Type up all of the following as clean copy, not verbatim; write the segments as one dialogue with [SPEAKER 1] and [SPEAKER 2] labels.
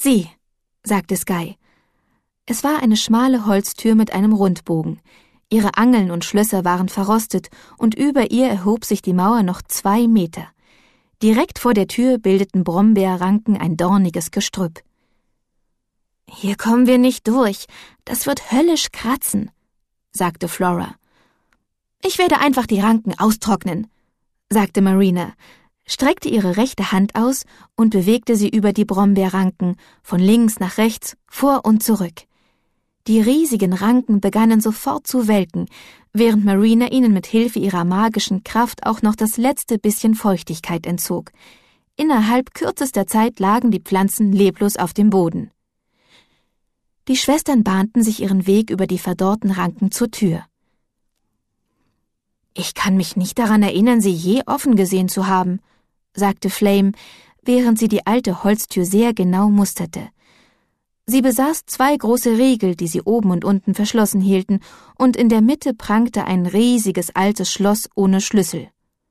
[SPEAKER 1] ist sie«, sagte Sky. Es war eine schmale Holztür mit einem Rundbogen. Ihre Angeln und Schlösser waren verrostet und über ihr erhob sich die Mauer noch 2 Meter. Direkt vor der Tür bildeten Brombeerranken ein dorniges Gestrüpp. »Hier kommen wir nicht durch, das wird höllisch kratzen«, sagte Flora. »Ich werde einfach die Ranken austrocknen«, sagte Marina, streckte ihre rechte Hand aus und bewegte sie über die Brombeerranken, von links nach rechts, vor und zurück. Die riesigen Ranken begannen sofort zu welken, während Marina ihnen mit Hilfe ihrer magischen Kraft auch noch das letzte bisschen Feuchtigkeit entzog. Innerhalb kürzester Zeit lagen die Pflanzen leblos auf dem Boden. Die Schwestern bahnten sich ihren Weg über die verdorrten Ranken zur Tür. »Ich kann mich nicht daran erinnern, sie je offen gesehen zu haben«, sagte Flame, während sie die alte Holztür sehr genau musterte. Sie besaß 2 große Riegel, die sie oben und unten verschlossen hielten, und in der Mitte prangte ein riesiges altes Schloss ohne Schlüssel.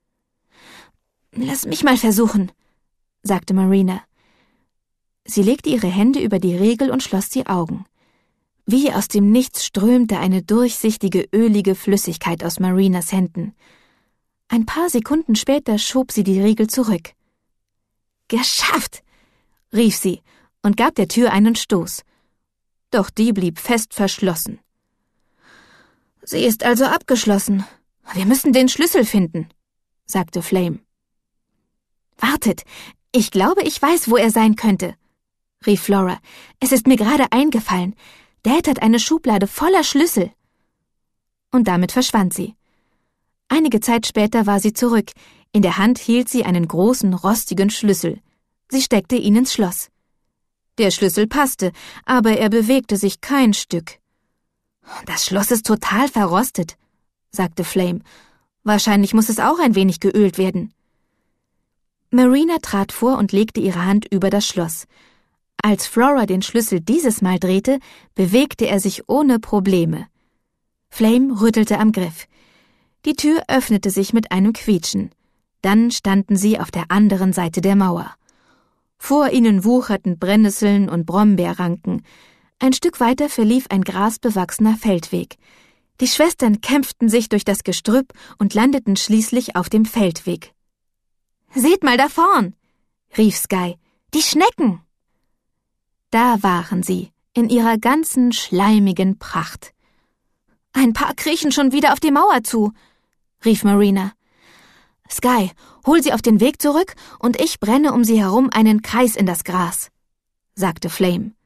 [SPEAKER 1] »Lass mich mal versuchen«, sagte Marina. Sie legte ihre Hände über die Riegel und schloss die Augen. Wie aus dem Nichts strömte eine durchsichtige, ölige Flüssigkeit aus Marinas Händen. Ein paar Sekunden später schob sie die Riegel zurück. »Geschafft«, rief sie und gab der Tür einen Stoß. Doch die blieb fest verschlossen. »Sie ist also abgeschlossen. Wir müssen den Schlüssel finden«, sagte Flame. »Wartet, ich glaube, ich weiß, wo er sein könnte«, rief Flora. »Es ist mir gerade eingefallen. Dad hat eine Schublade voller Schlüssel.« Und damit verschwand sie. Einige Zeit später war sie zurück. In der Hand hielt sie einen großen, rostigen Schlüssel. Sie steckte ihn ins Schloss. Der Schlüssel passte, aber er bewegte sich kein Stück. »Das Schloss ist total verrostet«, sagte Flame. »Wahrscheinlich muss es auch ein wenig geölt werden.« Marina trat vor und legte ihre Hand über das Schloss. Als Flora den Schlüssel dieses Mal drehte, bewegte er sich ohne Probleme. Flame rüttelte am Griff. Die Tür öffnete sich mit einem Quietschen. Dann standen sie auf der anderen Seite der Mauer. Vor ihnen wucherten Brennnesseln und Brombeerranken. Ein Stück weiter verlief ein grasbewachsener Feldweg. Die Schwestern kämpften sich durch das Gestrüpp und landeten schließlich auf dem Feldweg. »Seht mal da vorn«, rief Sky, »die Schnecken!« Da waren sie, in ihrer ganzen schleimigen Pracht. »Ein paar kriechen schon wieder auf die Mauer zu«, rief Marina. »Sky, hol sie auf den Weg zurück und ich brenne um sie herum einen Kreis in das Gras«, sagte Flame.